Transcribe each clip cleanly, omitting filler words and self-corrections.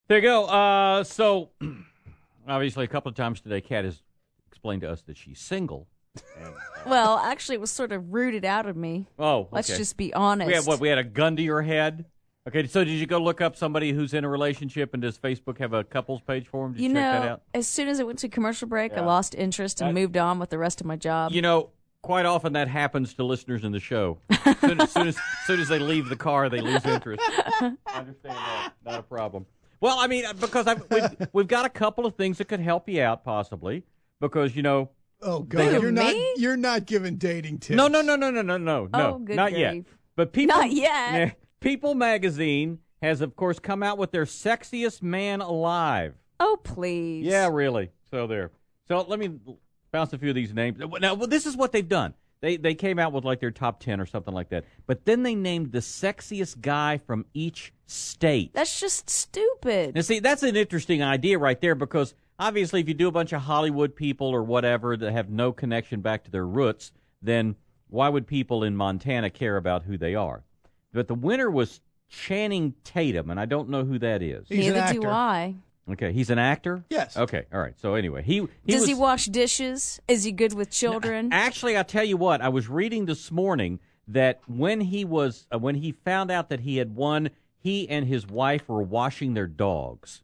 There you go. So, obviously, a couple of times today, Kat has explained to us that she's single. And, well, actually, it was sort of rooted out of me. Oh, okay. Let's just be honest. We had a gun to your head? Okay, so did you go look up somebody who's in a relationship, and does Facebook have a couples page for them? Did you check that out? As soon as it went to commercial break, I lost interest and moved on with the rest of my job. Quite often that happens to listeners in the show. As soon as they leave the car, they lose interest. I understand that. Not a problem. Well, I mean, because we've got a couple of things that could help you out, possibly, because, Oh, God, you're not giving dating tips. No. Oh, good not grief. yet. But People, not yet. People magazine has, of course, come out with their sexiest man alive. Oh, please. Yeah, really. So there. So let me bounce a few of these names. Now, this is what they've done. They came out with like their top 10 or something like that. But then they named the sexiest guy from each state. That's just stupid. Now, see, that's an interesting idea right there, because obviously if you do a bunch of Hollywood people or whatever that have no connection back to their roots, then why would people in Montana care about who they are? But the winner was Channing Tatum, and I don't know who that is. Neither do I. Okay, he's an actor? Yes. Okay, all right. So anyway, Does he wash dishes? Is he good with children? Actually, I'll tell you what. I was reading this morning that when he found out that he had won, he and his wife were washing their dogs.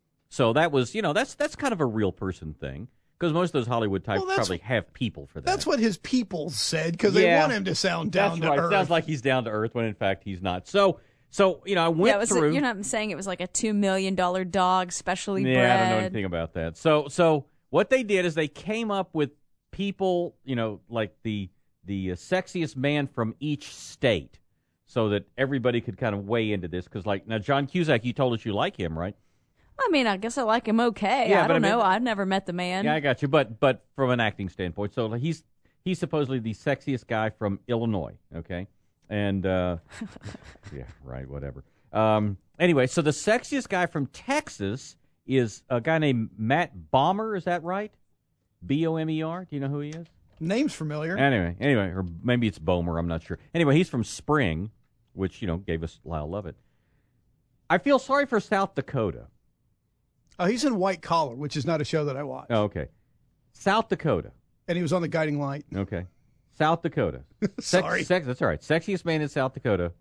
So that was, that's kind of a real person thing. Because most of those Hollywood types probably have people for that. That's what his people said, because they want him to sound down to earth. Sounds like he's down to earth when in fact he's not. So I went through. You're not saying it was like a $2 million dog, specially bred. Yeah, I don't know anything about that. So what they did is they came up with people, like the sexiest man from each state, so that everybody could kind of weigh into this. Because now John Cusack, you told us you like him, right? I mean, I guess I like him okay. Yeah, I don't know. I've never met the man. Yeah, I got you. But from an acting standpoint, so he's supposedly the sexiest guy from Illinois. Okay, and yeah, right, whatever. Anyway, so the sexiest guy from Texas is a guy named Matt Bomer. Is that right? Bomer. Do you know who he is? Name's familiar. Anyway, or maybe it's Bomer. I'm not sure. Anyway, he's from Spring, which gave us Lyle Lovett. I feel sorry for South Dakota. Oh, he's in White Collar, which is not a show that I watch. Oh, okay. South Dakota. And he was on The Guiding Light. Okay. South Dakota. Sorry. That's all right. Sexiest man in South Dakota,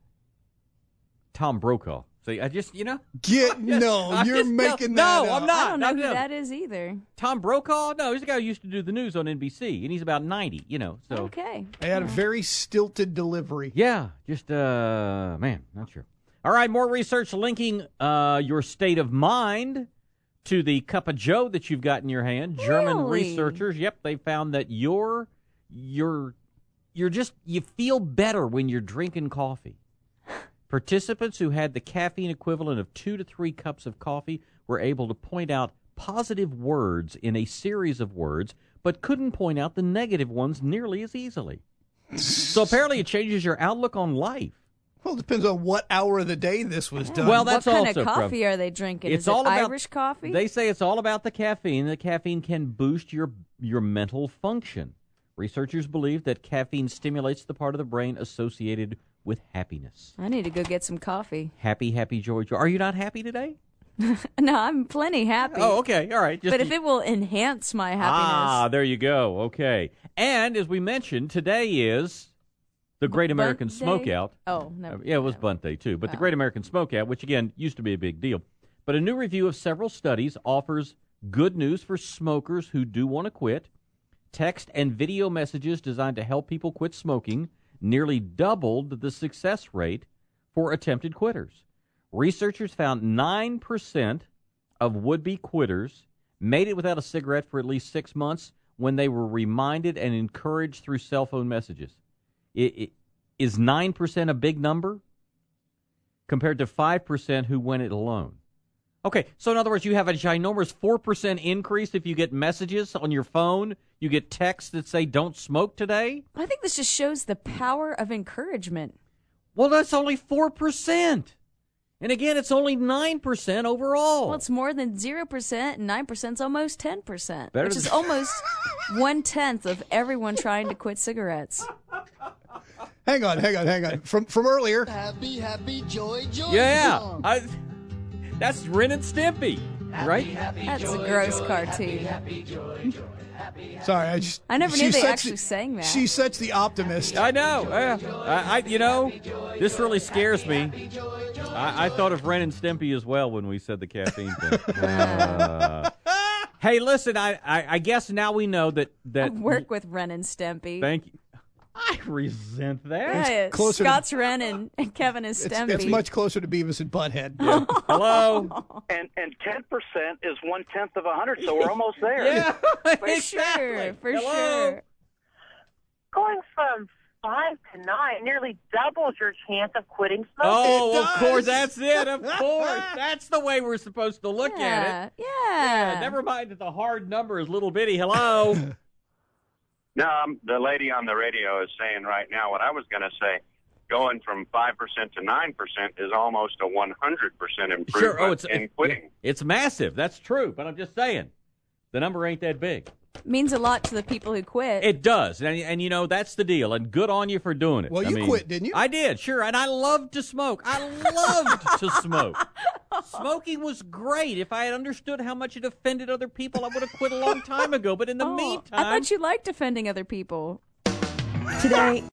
Tom Brokaw. See, I just, you're making that No, up. I'm not. I don't know who that is either. Tom Brokaw? No, he's the guy who used to do the news on NBC, and he's about 90, so. Okay. He had a very stilted delivery. Yeah, just, man, not sure. All right, more research linking your state of mind to the cup of joe that you've got in your hand. Really? German researchers, they found that you feel better when you're drinking coffee. Participants who had the caffeine equivalent of 2 to 3 cups of coffee were able to point out positive words in a series of words, but couldn't point out the negative ones nearly as easily. So apparently it changes your outlook on life. Well, it depends on what hour of the day this was done. Well, that's what kind also of coffee are they drinking? It's Is it all about Irish coffee? They say it's all about the caffeine. The caffeine can boost your mental function. Researchers believe that caffeine stimulates the part of the brain associated with happiness. I need to go get some coffee. Happy, joy. Are you not happy today? No, I'm plenty happy. Oh, okay. All right. But if it will enhance my happiness. Ah, there you go. Okay. And as we mentioned, today is the Great American Smokeout. Oh, no. Yeah, it was Bunt Day, too. But the Great American Smokeout, which, again, used to be a big deal. But a new review of several studies offers good news for smokers who do want to quit. Text and video messages designed to help people quit smoking nearly doubled the success rate for attempted quitters. Researchers found 9% of would-be quitters made it without a cigarette for at least 6 months when they were reminded and encouraged through cell phone messages. Is 9% a big number compared to 5% who went it alone? Okay, so in other words, you have a ginormous 4% increase if you get messages on your phone. You get texts that say, don't smoke today. I think this just shows the power of encouragement. Well, that's only 4%. And again, it's only 9% overall. Well, it's more than 0%, and 9% is almost 10%, Better which is almost 1/10 of everyone trying to quit cigarettes. Hang on. From earlier. Happy, joy, Yeah. That's Ren and Stimpy, right? That's a gross cartoon. Sorry, I never knew they actually sang that. She's such the optimist. I know. This really scares me. I thought of Ren and Stimpy as well when we said the caffeine thing. Hey, listen, I guess now we know that I work with Ren and Stimpy. Thank you. I resent that. Yeah, closer Scott's Ren and Kevin is Stimpy. It's much closer to Beavis and Butthead. Yeah. Hello. And 10% is 1/10 of 100, so we're almost there. Yeah, For sure. Hello. Going from 5 to 9 nearly doubles your chance of quitting smoking. Oh, of course, that's it. Of course, that's the way we're supposed to look at it. Yeah. Never mind that the hard number is little bitty. Hello. No, the lady on the radio is saying right now what I was going to say. Going from 5% to 9% is almost a 100% improvement in quitting. It's massive. That's true. But I'm just saying, the number ain't that big. Means a lot to the people who quit. It does. And that's the deal. And good on you for doing it. Well, you quit, didn't you? I did, sure. And I loved to smoke. I loved to smoke. Smoking was great. If I had understood how much it offended other people, I would have quit a long time ago. But in the meantime, I thought you liked offending other people. Today,